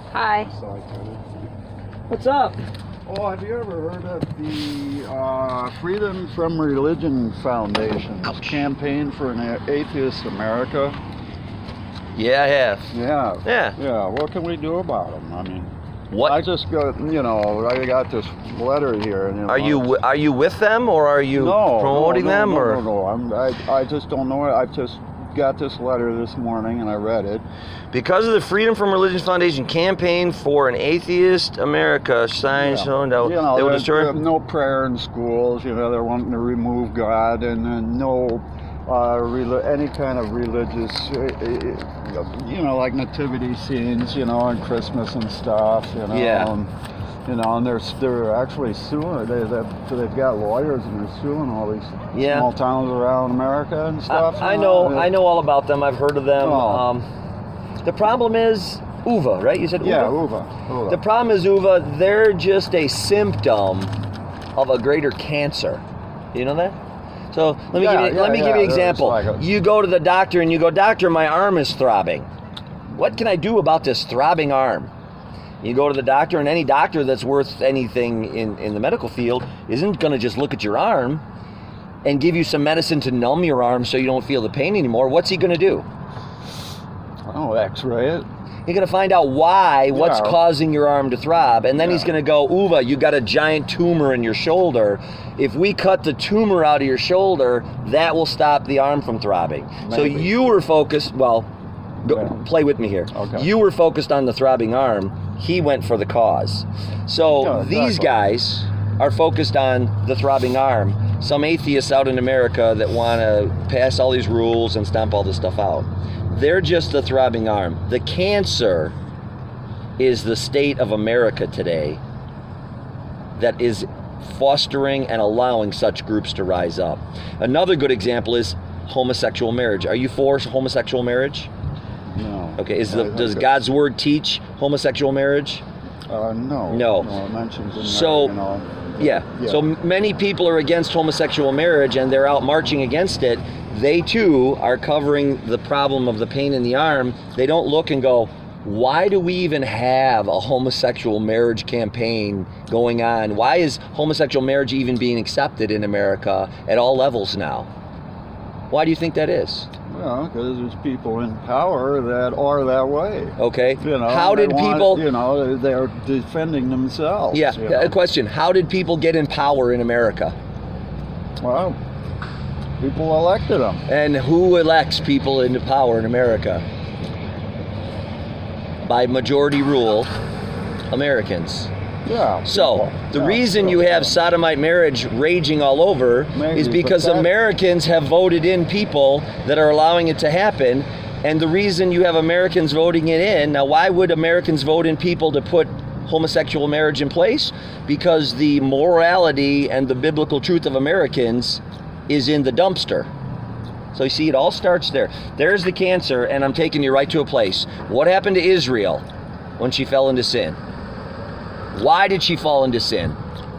Hi. What's up? Oh, have you ever heard of the Freedom from Religion Foundation's campaign for an atheist America? Yeah, I have. Yeah. Yeah. Yeah. What can we do about them? I mean, What I just got, I got this letter here. And, are you with them, or are you promoting them, or No. I just don't know. I just got this letter this morning and I read it. because of the Freedom from Religion Foundation campaign for an atheist America, signs showing that they will destroy. No prayer in schools. They're wanting to remove God and no. Any kind of religious, like nativity scenes, and Christmas and stuff, Yeah. And they're actually suing. They've got lawyers and they're suing all these small towns around America and stuff. I know all about them. I've heard of them. Oh. The problem is UVA, right? You said UVA? Yeah, UVA. The problem is UVA. They're just a symptom of a greater cancer. You know that? So let me give you an example. You go to the doctor and you go, "Doctor, my arm is throbbing. What can I do about this throbbing arm?" You go to the doctor, and any doctor that's worth anything in the medical field isn't going to just look at your arm and give you some medicine to numb your arm so you don't feel the pain anymore. What's he going to do? Oh, X-ray it. You're going to find out what's causing your arm to throb, and then he's going to go, "Uva, you got a giant tumor in your shoulder. If we cut the tumor out of your shoulder, that will stop the arm from throbbing." Maybe. So you were focused, play with me here. Okay. You were focused on the throbbing arm. He went for the cause. So these guys are focused on the throbbing arm. Some atheists out in America that want to pass all these rules and stomp all this stuff out. They're just the throbbing arm. The cancer is the state of America today that is fostering and allowing such groups to rise up. Another good example is homosexual marriage. Are you for homosexual marriage? No. Okay. Does God's word teach homosexual marriage? No. No. It mentions in So, there, So many people are against homosexual marriage and they're out marching against it. They too are covering the problem of the pain in the arm. They don't look and go, "Why do we even have a homosexual marriage campaign going on? Why is homosexual marriage even being accepted in America at all levels now?" Why do you think that is? Well, because there's people in power that are that way. Okay. How did people... they're defending themselves. Yeah, a question. How did people get in power in America? Well, people elected them. And who elects people into power in America? By majority rule, Americans. Yeah. So, the reason you have sodomite marriage raging all over is because Americans have voted in people that are allowing it to happen. And the reason you have Americans voting it in, now why would Americans vote in people to put homosexual marriage in place? Because the morality and the biblical truth of Americans is in the dumpster. So you see, it all starts there. There's the cancer, and I'm taking you right to a place. What happened to Israel when she fell into sin? Why did she fall into sin?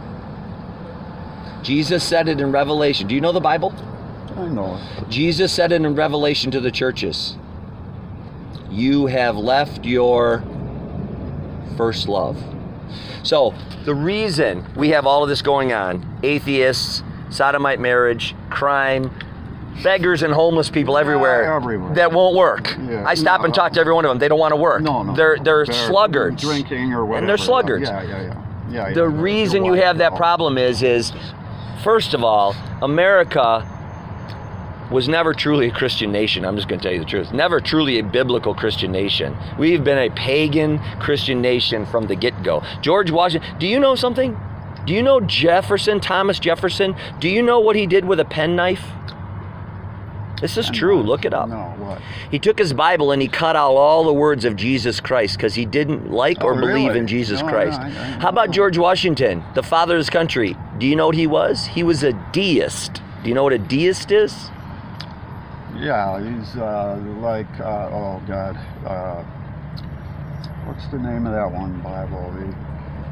Jesus said it in Revelation. Do you know the Bible? I know it. Jesus said it in Revelation to the churches. You have left your first love. So the reason we have all of this going on, atheists, sodomite marriage, crime, beggars and homeless people everywhere, that won't work. Yeah. I stop and talk to every one of them. They don't want to work. No. They're sluggards. Drinking or whatever. And they're sluggards. Yeah. The reason you have that problem is first of all, America was never truly a Christian nation. I'm just going to tell you the truth. Never truly a biblical Christian nation. We've been a pagan Christian nation from the get-go. George Washington, do you know something? Do you know Thomas Jefferson? Do you know what he did with a penknife? This is true. Look it up. No, what? He took his Bible and he cut out all the words of Jesus Christ because he didn't like or believe in Jesus Christ. I How about George Washington, the father of this country? Do you know what he was? He was a deist. Do you know what a deist is? Yeah, he's what's the name of that one Bible?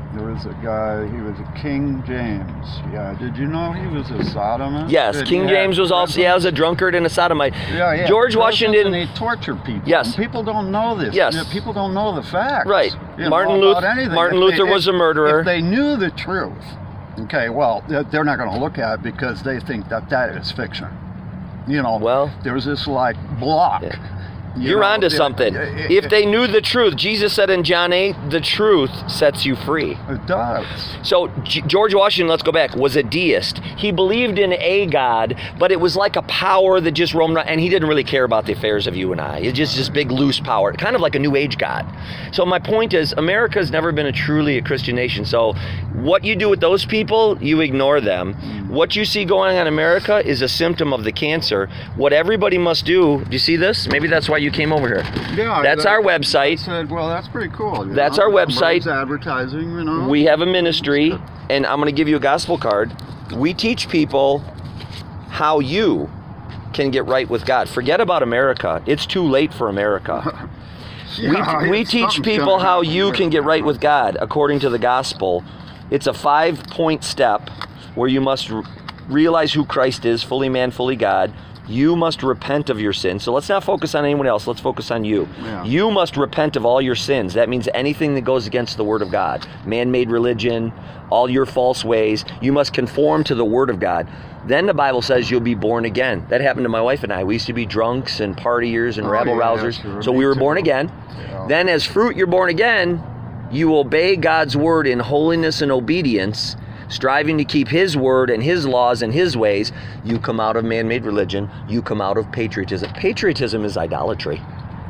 There was a guy, he was a King James. Yeah, did you know he was a sodomist? Yes, King James was also, was a drunkard and a sodomite. Yeah. George Washington. And he tortured people. Yes. And people don't know this. Yes. People don't know the facts. Right. You Martin know, about anything. Martin Luther was a murderer. If they knew the truth, okay, well, they're not going to look at it because they think that is fiction. You know, well, there's this like block. Yeah. You're onto something. If they knew the truth, Jesus said in John 8, the truth sets you free. It does. So George Washington, let's go back, was a deist. He believed in a God, but it was like a power that just roamed around, and he didn't really care about the affairs of you and I. It's just this big loose power, kind of like a New Age God. So my point is, America's never been truly a Christian nation. So what you do with those people, you ignore them. What you see going on in America is a symptom of the cancer. What everybody must do you see this? Maybe that's why you came over here. Yeah, that's our website. I said, well, that's pretty cool. That's our website. Advertising, you know. We have a ministry, and I'm going to give you a gospel card. We teach people how you can get right with God. Forget about America. It's too late for America. We teach people how you can get right with God according to the gospel. It's a 5-point step where you must realize who Christ is, fully man, fully God. You must repent of your sins. So let's not focus on anyone else. Let's focus on you. Yeah. You must repent of all your sins. That means anything that goes against the Word of God. Man-made religion, all your false ways. You must conform to the Word of God. Then the Bible says you'll be born again. That happened to my wife and I. We used to be drunks and partiers and rabble-rousers. Sure. So we were born again. Yeah. Then as fruit, you're born again. You obey God's Word in holiness and obedience, striving to keep His word and His laws and His ways. You come out of man-made religion. You come out of patriotism. Patriotism is idolatry.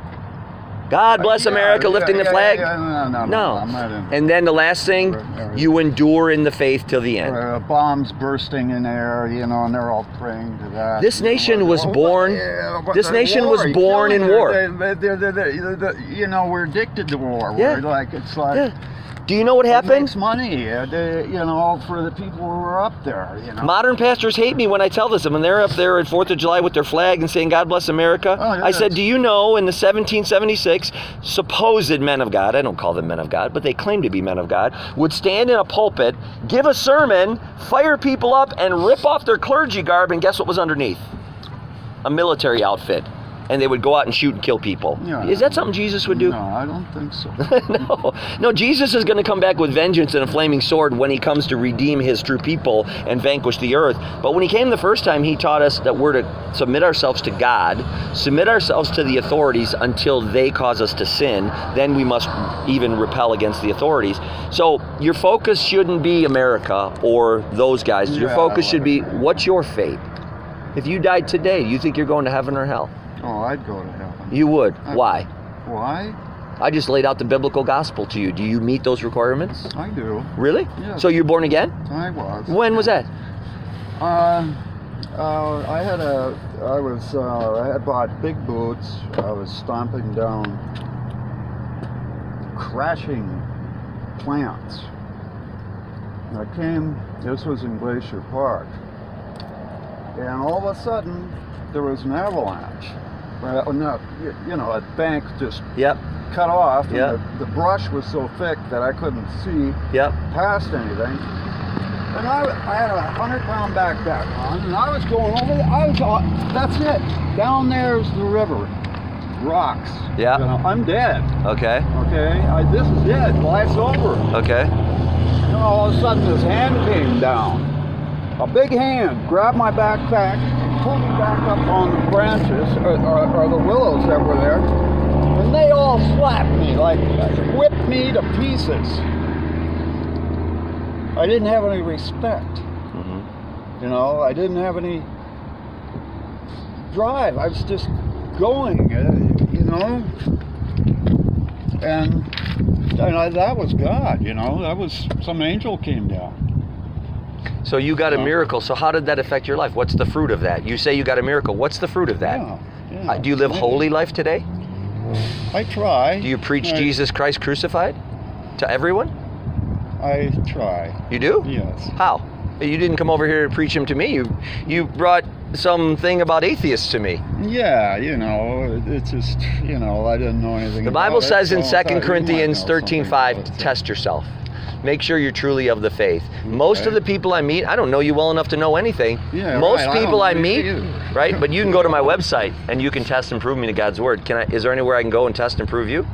God bless America, lifting the flag. No, I'm not in. And then the last thing, you endure in the faith till the end. Bombs bursting in air, you know, and they're all praying to that. This nation was born. This nation was born in war. You know, we're addicted to war. Yeah. We're like, it's like. Yeah. Do you know what It happened? makes money, you know, for the people who are up there, you know. Modern pastors hate me when I tell this. When they're up there at 4th of July with their flag and saying, God bless America. Oh, yes. I said, do you know in the 1776, supposed men of God, I don't call them men of God, but they claim to be men of God, would stand in a pulpit, give a sermon, fire people up, and rip off their clergy garb, and guess what was underneath? A military outfit. And they would go out and shoot and kill people. Yeah. Is that something Jesus would do? No, I don't think so. No, Jesus is going to come back with vengeance and a flaming sword when He comes to redeem His true people and vanquish the earth. But when He came the first time, He taught us that we're to submit ourselves to God, submit ourselves to the authorities until they cause us to sin. Then we must even repel against the authorities. So your focus shouldn't be America or those guys. Your focus should be, what's your fate? If you died today, you think you're going to heaven or hell? Oh, I'd go to heaven. You would. Why? Why? I just laid out the biblical gospel to you. Do you meet those requirements? I do. Really? Yeah. So you're born again? I was. When was that? I had bought big boots. I was stomping down, crashing plants. This was in Glacier Park. And all of a sudden, there was an avalanche. You know, a bank just cut off, and the brush was so thick that I couldn't see past anything. And I had a 100-pound backpack on, and I was going over there. That's it. Down there's the river. Rocks. Yeah. You know, I'm dead. Okay. Okay. This is it. Life's over. Okay. And all of a sudden, this hand came down. A big hand grabbed my backpack and pulled me back up on the branches, or the willows that were there, and they all slapped me, like whipped me to pieces. I didn't have any respect. Mm-hmm. You know, I didn't have any drive. I was just going, you know, and that was God, you know. That was, some angel came down. So you got a miracle. So how did that affect your life? What's the fruit of that? You say you got a miracle. What's the fruit of that? Yeah. Do you live holy life today? I try. Do you preach Jesus Christ crucified to everyone? I try. You do? Yes. How? You didn't come over here to preach him to me. You brought something about atheists to me. Yeah, you know, it's just, you know, I didn't know anything The about Bible it, says in so 2 Corinthians 13:5, test yourself. make sure you're truly of the faith. Most of the people I meet, I don't know you well enough to know anything. Yeah, Most right, people I don't meet, you. right? But you can go to my website and you can test and prove me to God's word. Is there anywhere I can go and test and prove you?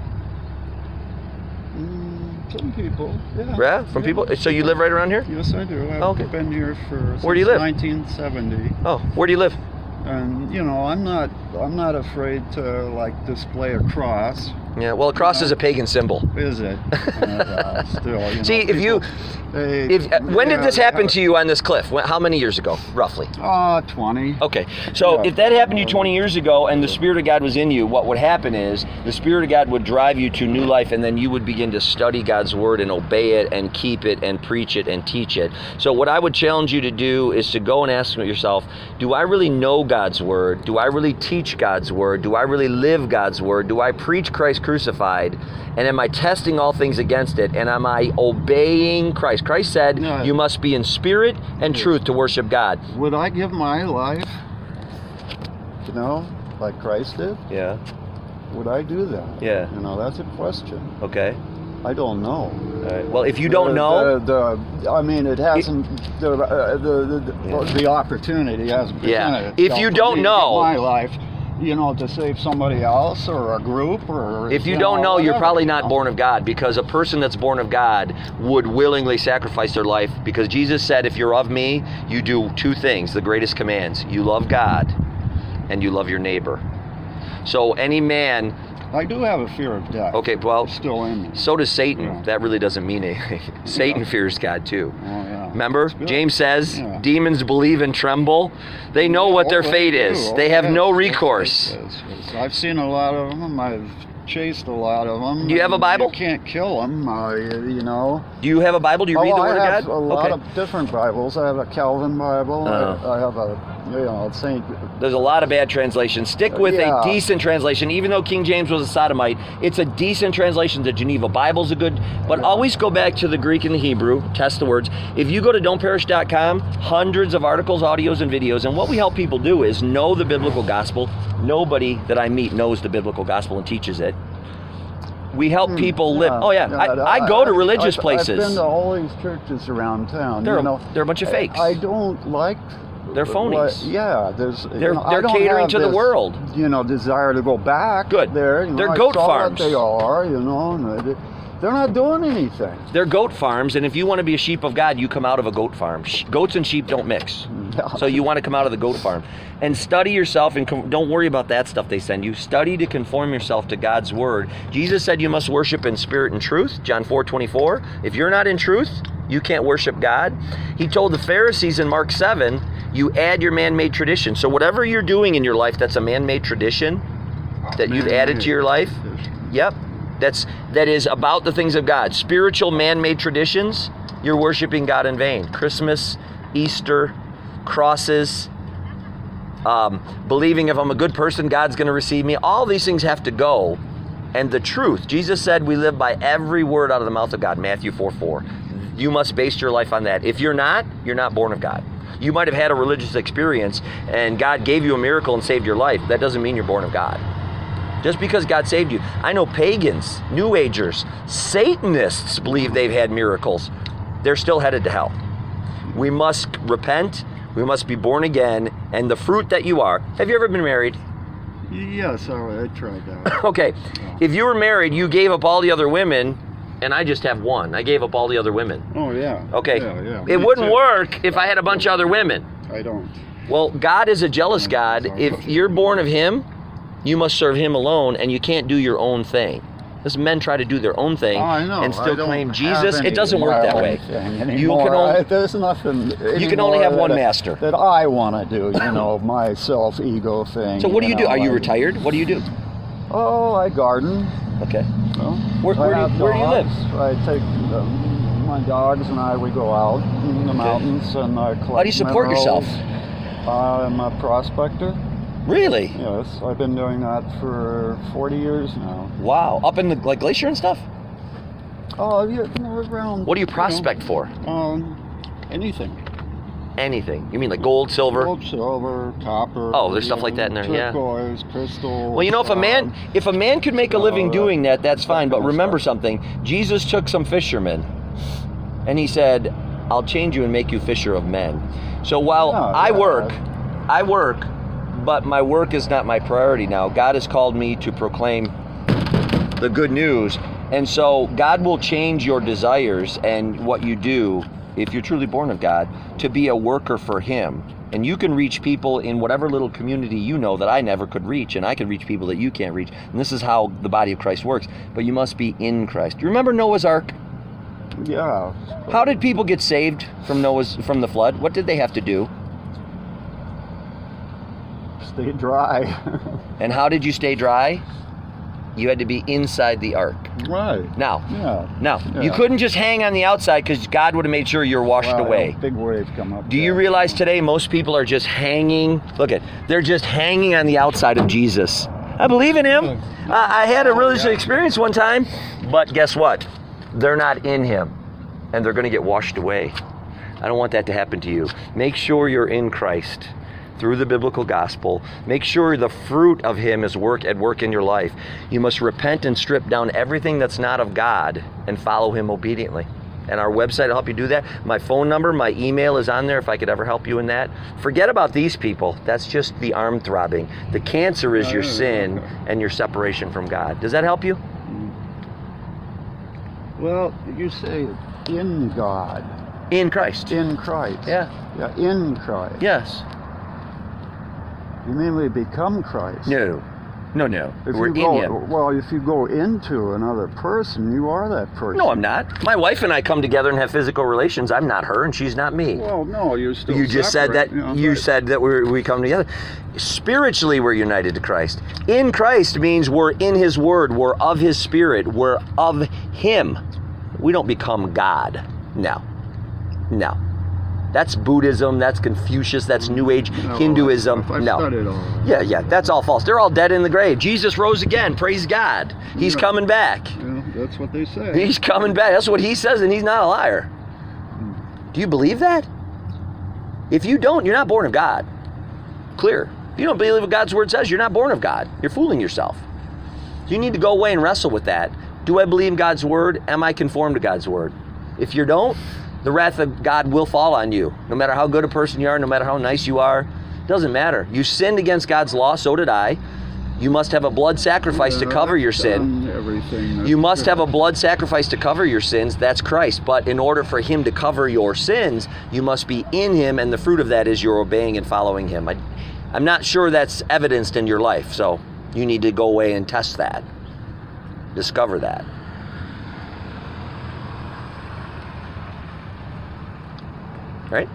Some people, yeah. Yeah, from people. So you live right around here? Yes, I do. I've Okay. been here Where do you live? 1970. Oh, where do you live? And I'm not afraid to like display a cross. Yeah, well, a cross is a pagan symbol. Is it? Still, See, if you, when did this happen to you on this cliff? How many years ago, roughly? 20. Okay, so Yeah. if that happened to you 20 years ago and the Spirit of God was in you, what would happen is the Spirit of God would drive you to new life, and then you would begin to study God's Word and obey it and keep it and preach it and teach it. So what I would challenge you to do is to go and ask yourself, do I really know God's Word? Do I really teach God's Word? Do I really live God's Word? Do I preach Christ crucified? And am I testing all things against it? And am I obeying Christ? Christ said, No. you must be in spirit and truth to worship God. Would I give my life, like Christ did? Yeah. Would I do that? Yeah. That's a question. Okay. I don't know. All right. Well, if you don't know, it hasn't. The opportunity hasn't presented If itself you for don't me to know- give my life, to save somebody else or a group or. if you don't know, you're whatever, probably not born of God, because a person that's born of God would willingly sacrifice their life, because Jesus said, if you're of me, you do two things, the greatest commands. You love God and you love your neighbor. So any man, I do have a fear of death. okay, well, It's still in me. so does Satan. Yeah. That really doesn't mean anything. Satan fears God too. Oh, yeah. Remember, It's good. James says, Yeah. demons believe and tremble. They know what their Oh, fate they is. do. They have Yes, no yes, recourse. yes. I've seen a lot of them. I've chased a lot of them. Do you have a Bible? You can't kill them, Do you have a Bible? Do you read the Word I of have God? a lot Okay. of different Bibles. I have a Calvin Bible. Oh. I have a Saint. There's a lot of bad translations. Stick with Yeah. a decent translation. Even though King James was a sodomite, it's a decent translation. The Geneva Bible's a good, but always go back to the Greek and the Hebrew, test the words. If you go to don'tperish.com, hundreds of articles, audios, and videos, and what we help people do is know the biblical gospel. Nobody that I meet knows the biblical gospel and teaches it. We help people live. Oh yeah, I go to religious places. I've been to all these churches around town. They're a bunch of fakes. I don't like. They're phonies. They're I don't catering have to the this, world. Desire to go back. Good. There. They're I goat saw farms. What they are. And they're not doing anything. They're goat farms, and if you want to be a sheep of God, you come out of a goat farm. Goats and sheep don't mix. Yeah. So you want to come out of the goat farm. And study yourself, and don't worry about that stuff they send you. Study to conform yourself to God's word. Jesus said you must worship in spirit and truth, John 4:24. If you're not in truth, you can't worship God. He told the Pharisees in Mark 7, you add your man-made tradition. So whatever you're doing in your life that's a man-made tradition that you've added to your life, yep, that is about the things of God. Spiritual man-made traditions, you're worshiping God in vain. Christmas, Easter, crosses, believing if I'm a good person, God's going to receive me. All these things have to go. And the truth, Jesus said we live by every word out of the mouth of God, Matthew 4:4. You must base your life on that. If you're not born of God. You might have had a religious experience and God gave you a miracle and saved your life. That doesn't mean you're born of God. Just because God saved you. I know pagans, New Agers, Satanists believe they've had miracles. They're still headed to hell. We must repent. We must be born again. And the fruit that you are. Have you ever been married? Yes, I tried that. Okay. If you were married, you gave up all the other women, and I just have one. I gave up all the other women. Oh, yeah. Okay. Yeah. It Me wouldn't too. work if I had a bunch of other women. I don't. Well, God is a jealous God. If you're born of Him, you must serve Him alone, and you can't do your own thing. Because men try to do their own thing I know. and I still don't claim have Jesus. any It doesn't work that way. You can Anymore. only There's nothing. you can only have anymore one that- master. That I want to do. My self-ego thing. So what do you do? Are you I- retired? What do you do? Oh, I garden. Okay. Where do you live? I take my dogs and we go out in the mountains and I collect How do you support minerals. yourself? I'm a prospector. Really? Yes, I've been doing that for 40 years now. Wow. Up in the glacier and stuff? Oh, yeah, around. What do you prospect for? Anything. Anything. You mean like gold, silver? Gold, silver, copper. Oh, there's stuff like that in there, yeah. Turquoise, crystal. Well, if a man could make a living doing that, that's fine. But remember something. Jesus took some fishermen And he said, I'll change you and make you fisher of men. So while I work, but my work is not my priority now. God has called me to proclaim the good news. And so God will change your desires and what you do, if you're truly born of God, to be a worker for him. And you can reach people in whatever little community you know that I never could reach, and I can reach people that you can't reach. And this is how the body of Christ works. But you must be in Christ. You remember Noah's Ark? Yeah. How did people get saved from the flood? What did they have to do? Stay dry. And how did you stay dry? You had to be inside the ark. Right. Now, Yeah. you couldn't just hang on the outside because God would have made sure you're washed away. Big wave come up. Do you realize today most people are just hanging? They're just hanging on the outside of Jesus. I believe in him. I had a religious experience one time, but guess what? They're not in him, and they're going to get washed away. I don't want that to happen to you. Make sure you're in Christ through the biblical gospel. Make sure the fruit of him is at work in your life. You must repent and strip down everything that's not of God and follow him obediently. And our website will help you do that. My phone number, my email is on there if I could ever help you in that. Forget about these people. That's just the arm throbbing. The cancer is your sin and your separation from God. Does that help you? Well, you say in God. In Christ. In Christ. Yeah. Yeah, in Christ. Yes. You mean we become Christ? No. We're in him. Well, if you go into another person, you are that person. No, I'm not. My wife and I come together and have physical relations. I'm not her, and she's not me. Well, no, you're still You just separate, said that. You said that we come together. Spiritually, we're united to Christ. In Christ means we're in his word. We're of his spirit. We're of him. We don't become God. No. That's Buddhism, that's Confucius, that's New Age Hinduism. Studied all that. Yeah, that's all false. They're all dead in the grave. Jesus rose again, praise God. He's coming back. Yeah, that's what they say. He's coming back. That's what he says, and he's not a liar. Do you believe that? If you don't, you're not born of God. Clear. If you don't believe what God's word says, you're not born of God. You're fooling yourself. You need to go away and wrestle with that. Do I believe God's word? Am I conformed to God's word? If you don't, the wrath of God will fall on you. No matter how good a person you are, no matter how nice you are, it doesn't matter. You sinned against God's law, so did I. You must have a blood sacrifice to cover your sin. You must have a blood sacrifice to cover your sins. That's Christ. But in order for him to cover your sins, you must be in him, and the fruit of that is you're obeying and following him. I'm not sure that's evidenced in your life, so you need to go away and test that. Discover that. Right?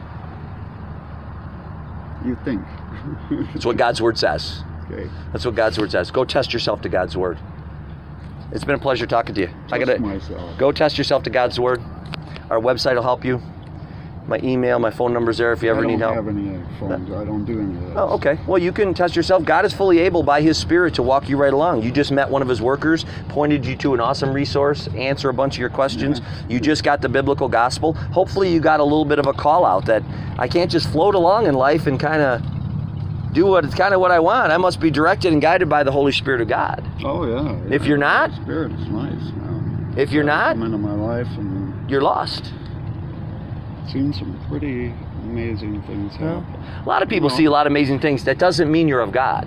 You think. That's what God's word says. Okay. That's what God's word says. Go test yourself to God's word. It's been a pleasure talking to you. Myself. Go test yourself to God's word. Our website will help you. My email, my phone number's there if you ever need help. I don't have any phones. I don't do any of that. Oh, okay. Well, you can test yourself. God is fully able by his spirit to walk you right along. You just met one of his workers, pointed you to an awesome resource, answer a bunch of your questions. Yeah. You just got the biblical gospel. Hopefully you got a little bit of a call out that I can't just float along in life and kind of do what I want. I must be directed and guided by the Holy Spirit of God. Oh, yeah. If you're not, the Spirit is nice. If you're not, come into my life and you're lost. Seen some pretty amazing things happen. A lot of people see a lot of amazing things. That doesn't mean you're of God.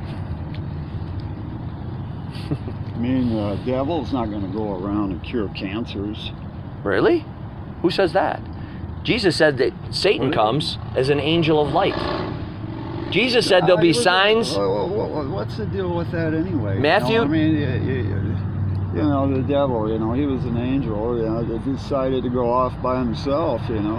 I mean, the devil's not going to go around and cure cancers. Really? Who says that? Jesus said that Satan comes as an angel of light. Jesus said there'll be signs. What's the deal with that anyway? Matthew? I mean, the devil, he was an angel, that decided to go off by himself,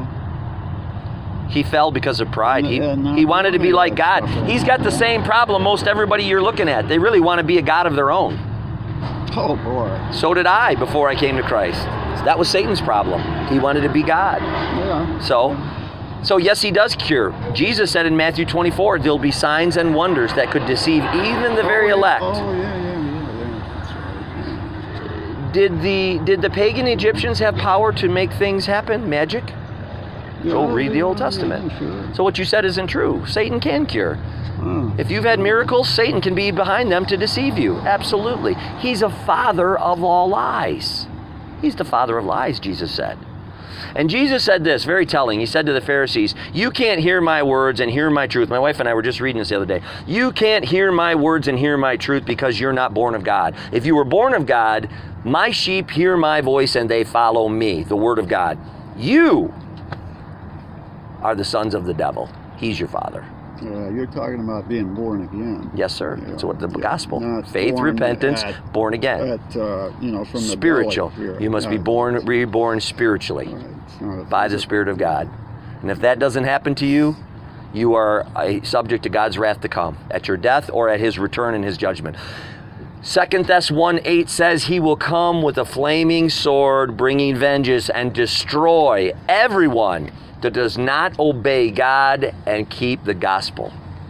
He fell because of pride. He wanted to be like God. He's got the same problem most everybody you're looking at. They really want to be a God of their own. Oh, boy. So did I before I came to Christ. That was Satan's problem. He wanted to be God. Yeah. So yes, he does cure. Jesus said in Matthew 24, there'll be signs and wonders that could deceive even the very elect. Oh, yeah. That's right. Did the pagan Egyptians have power to make things happen? Magic? Go read the Old Testament. Yeah, sure. So what you said isn't true. Satan can cure. If you've had miracles, Satan can be behind them to deceive you. Absolutely. He's a father of all lies. He's the father of lies, Jesus said. And Jesus said this, very telling. He said to the Pharisees, you can't hear my words and hear my truth. My wife and I were just reading this the other day. You can't hear my words and hear my truth because you're not born of God. If you were born of God, my sheep hear my voice and they follow me, the word of God. You are the sons of the devil. He's your father. Yeah, you're talking about being born again. Yes, sir. Yeah. That's what the gospel. Not Faith, born repentance, born again. From the Spiritual. belly here. You must be reborn spiritually Right. It's not a by the Spirit of God. And if that doesn't happen to you, you are subject to God's wrath to come at your death or at his return and his judgment. 2 Thess 1:8 says he will come with a flaming sword, bringing vengeance, and destroy everyone that does not obey God and keep the gospel.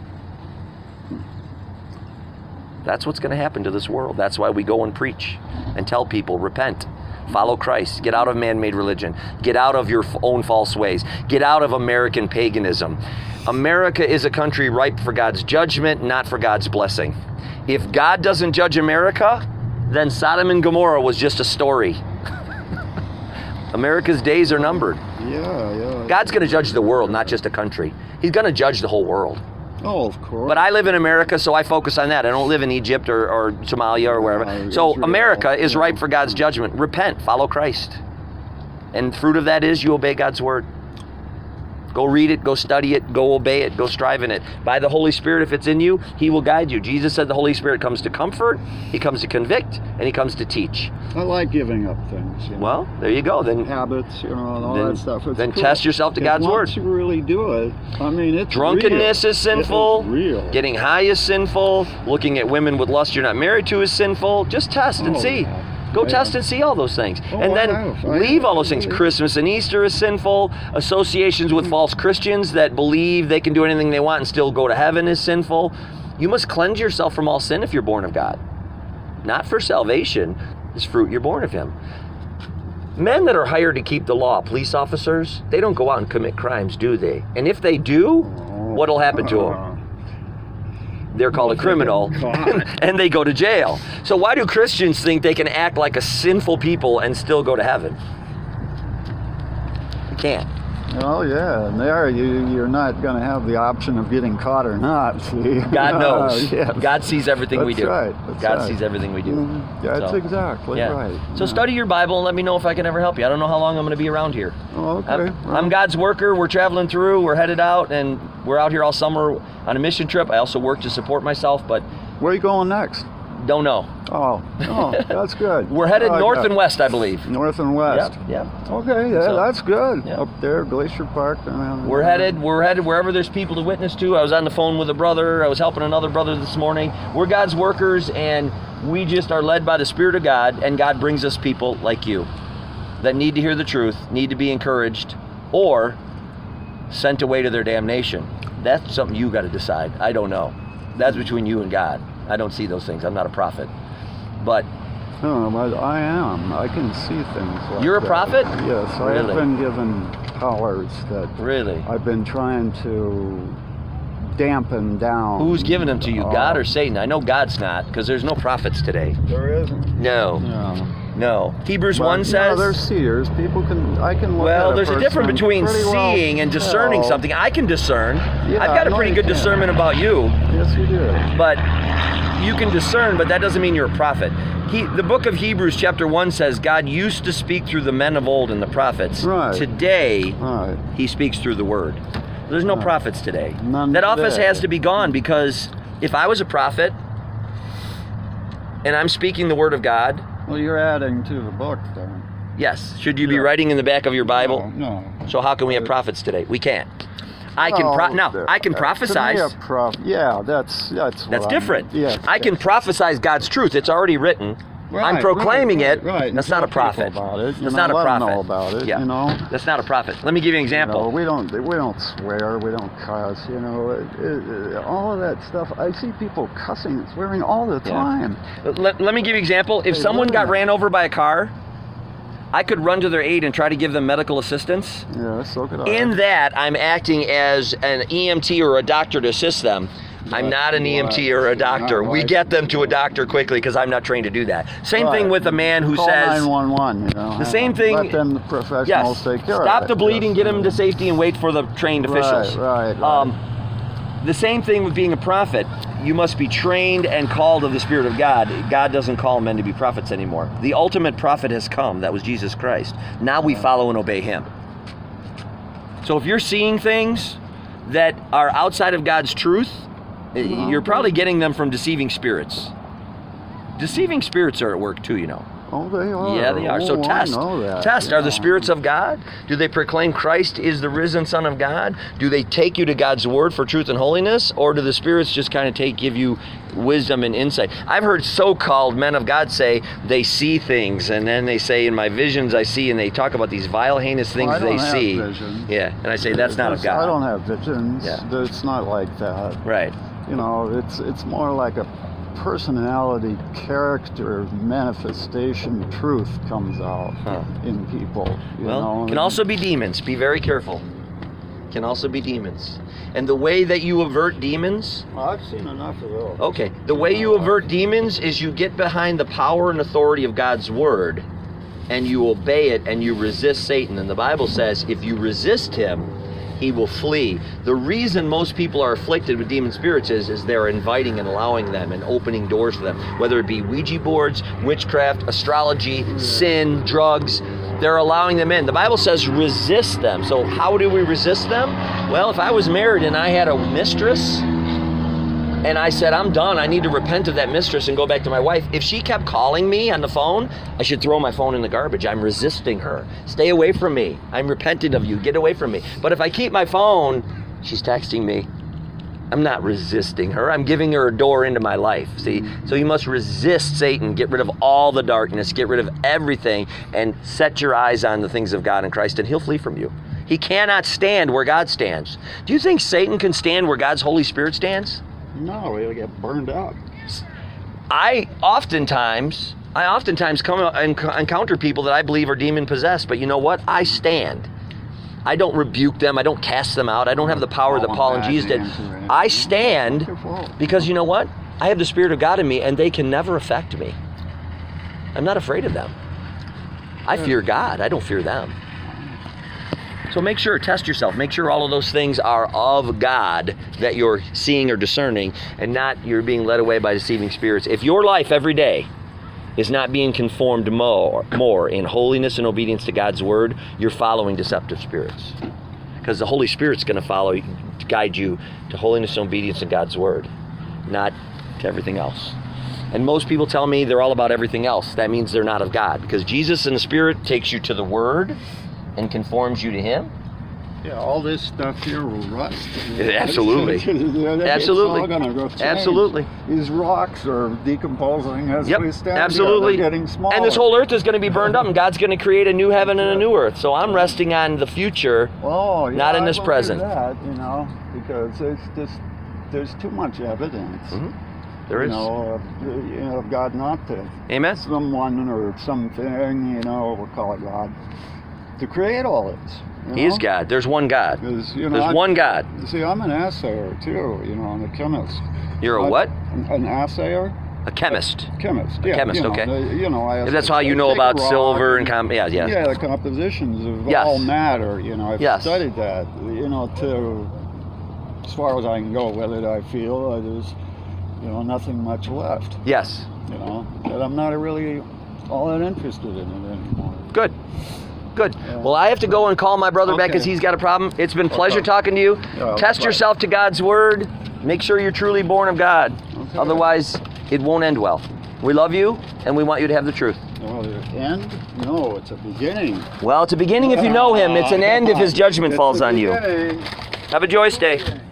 That's what's going to happen to this world. That's why we go and preach and tell people, repent, follow Christ, get out of man-made religion, get out of your own false ways, get out of American paganism. America is a country ripe for God's judgment, not for God's blessing. If God doesn't judge America, then Sodom and Gomorrah was just a story. America's days are numbered. Yeah. God's going to judge the world, not just a country. He's going to judge the whole world. Oh, of course. But I live in America, so I focus on that. I don't live in Egypt or Somalia or wherever. So Israel. America is ripe for God's judgment. Repent, follow Christ. And fruit of that is you obey God's word. Go read it, go study it, go obey it, go strive in it. By the Holy Spirit, if it's in you, he will guide you. Jesus said the Holy Spirit comes to comfort, he comes to convict, and he comes to teach. I like giving up things. Well, there you go. Then Habits, and all that stuff. It's then cool. test yourself to God's word. Once you really do it, I mean, it's Drunkenness real. is sinful. It is real. Getting high is sinful. Looking at women with lust you're not married to is sinful. Just test and see. Yeah. Go Yeah. test and see all those things. Oh, And then I leave have. all those things. Christmas and Easter is sinful. Associations with false Christians that believe they can do anything they want and still go to heaven is sinful. You must cleanse yourself from all sin if you're born of God. Not for salvation. It's fruit you're born of him. Men that are hired to keep the law, police officers, they don't go out and commit crimes, do they? And if they do, what'll happen to them? They're called a criminal, and they go to jail. So why do Christians think they can act like a sinful people and still go to heaven? You can't. Oh yeah, and there you're not going to have the option of getting caught or not. See? God knows. Yes. God sees everything we That's do. right. That's God right. sees everything we do. That's So, exactly yeah. right. So study your Bible and let me know if I can ever help you. I don't know how long I'm going to be around here. Oh, okay. I'm God's worker. We're traveling through. We're headed out, and we're out here all summer on a mission trip. I also work to support myself, but Where are you going next? don't know. Oh, that's good. We're headed Oh, north yeah. and west, I believe. North and west. Yep. Okay, yeah, So, that's good. yeah. Up there, Glacier Park. We're headed wherever there's people to witness to. I was on the phone with a brother. I was helping another brother this morning. We're God's workers, and we just are led by the Spirit of God, and God brings us people like you that need to hear the truth, need to be encouraged, or sent away to their damnation. That's something you got to decide. I don't know. That's between you and God. I don't see those things. I'm not a prophet. But Oh, but I am. I can see things like You're a that. prophet? Yes, I Really? have been given powers that really, I've been trying to dampen down. who's giving them to you, Oh, God or Satan? I know God's not, because there's no prophets today. There isn't. No. No. Hebrews But, 1 says... there's seers. People I can look at Well, a there's a person difference between pretty well seeing and discerning tell. something. I can discern. Yeah, I've got I a know pretty you good can. discernment about you, Yes, you do. but you can discern, but that doesn't mean you're a prophet. The book of Hebrews chapter 1 says God used to speak through the men of old and the prophets. Right. Today, Right. he speaks through the word. There's no prophets today. None That office today. has to be gone, because if I was a prophet and I'm speaking the word of God, Well, you're adding to the book, then. yes, should you be Yeah. writing in the back of your Bible? No. So how can we have prophets today? We can't. I can I can prophesy. That's That's different. Yes. I can prophesize God's truth. It's already written. I'm proclaiming it. Right. That's not a Tell prophet. people about it. That's not a Let them prophet. know about it. Yeah. You know. That's not a prophet. Let me give you an example. We don't swear. We don't cuss. You know, all of that stuff. I see people cussing and swearing all the time. Let me give you an example. If someone got ran over by a car, I could run to their aid and try to give them medical assistance. Yeah, so could I. In that, I'm acting as an EMT or a doctor to assist them. I'm not an EMT or a doctor. We get them to a doctor quickly because I'm not trained to do that. Same thing with a man who Call says 911. You know, the same thing. Let them, the professionals, Yes. take care of it. Stop the bleeding, Yes. get him to safety, and wait for the trained officials. Right. The same thing with being a prophet. You must be trained and called of the Spirit of God. God doesn't call men to be prophets anymore. The ultimate prophet has come. That was Jesus Christ. Now we follow and obey him. So if you're seeing things that are outside of God's truth, you're probably getting them from deceiving spirits. Deceiving spirits are at work too, you know. Oh, they are. Yeah, they are. So I know that. test. Are the Yeah. spirits of God? Do they proclaim Christ is the risen Son of God? Do they take you to God's word for truth and holiness? Or do the spirits just kind of give you wisdom and insight? I've heard so-called men of God say they see things, and then they say, in my visions I see, and they talk about these vile, heinous things I don't they have see. visions. Yeah, and I say that's not of God. I don't have visions. Yeah. It's not like that. Right. You know, it's more like a personality, character, manifestation, truth comes out in people. You know? Can also be demons. Be very careful. Can also be demons. And the way that you avert demons, Well, I've seen enough of those. okay, the way you avert demons is you get behind the power and authority of God's word, and you obey it, and you resist Satan. And the Bible says if you resist him, he will flee. The reason most people are afflicted with demon spirits is they're inviting and allowing them and opening doors for them, whether it be Ouija boards, witchcraft, astrology, sin, drugs. They're allowing them in. The Bible says resist them. So how do we resist them? Well, if I was married and I had a mistress and I said, I'm done, I need to repent of that mistress and go back to my wife, if she kept calling me on the phone, I should throw my phone in the garbage. I'm resisting her. Stay away from me. I'm repentant of you. Get away from me. But if I keep my phone, she's texting me. I'm not resisting her. I'm giving her a door into my life. See? So you must resist Satan. Get rid of all the darkness. Get rid of everything and set your eyes on the things of God and Christ, and he'll flee from you. He cannot stand where God stands. Do you think Satan can stand where God's Holy Spirit stands? No, he'll get burned up. I oftentimes come and encounter people that I believe are demon possessed, but you know what? I stand. I don't rebuke them. I don't cast them out. I don't have the power that Paul and Jesus did. I stand because you know what? I have the Spirit of God in me, and they can never affect me. I'm not afraid of them. I fear God. I don't fear them. So make sure, test yourself. Make sure all of those things are of God that you're seeing or discerning, and not you're being led away by deceiving spirits. If your life every day is not being conformed more in holiness and obedience to God's word, you're following deceptive spirits. Because the Holy Spirit's going to guide you to holiness and obedience to God's word, not to everything else. And most people tell me they're all about everything else. That means they're not of God. Because Jesus in the Spirit takes you to the word and conforms you to him. Yeah, all this stuff here will rust. Absolutely. It's Absolutely. all gonna go change. Absolutely. These rocks are decomposing as we stand absolutely. here. They're getting smaller. And this whole earth is going to be burned up, and God's going to create a new heaven and a new earth. So I'm resting on the future, not in this present. That, you know, because there's too much evidence. Mm-hmm. There is. You know, of God not to. Amen. Someone or something, you know, we'll call it God, to create all this. He is God. There's one God. There's one God. See, I'm an assayer too, you know, I'm a chemist. You're a what? An assayer? A chemist. Chemist, yeah. Chemist, you know, okay. You know, If that's how you know about silver and yeah, yeah. the compositions of Yes. all matter, you know, I've Yes. studied that, you know, to as far as I can go with it, I feel there's, you know, nothing much left. Yes. You know, but I'm not really all that interested in it anymore. Good. Yeah. Well, I have to go and call my brother back because he's got a problem. It's been a pleasure talking to you. Test yourself to God's word. Make sure you're truly born of God. Okay. Otherwise, it won't end well. We love you, and we want you to have the truth. Oh, the end? No, it's a beginning. Well, it's a beginning if you know him. It's an end if his judgment falls on you. Beginning. Have a joyous day.